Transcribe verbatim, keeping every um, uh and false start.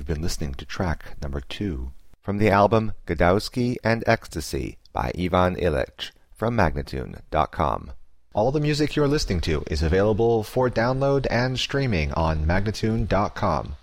You've been listening to track number two from the album Godowsky and Ecstasy by Ivan Illich from Magnatune dot com. All the music you're listening to is available for download and streaming on Magnatune dot com.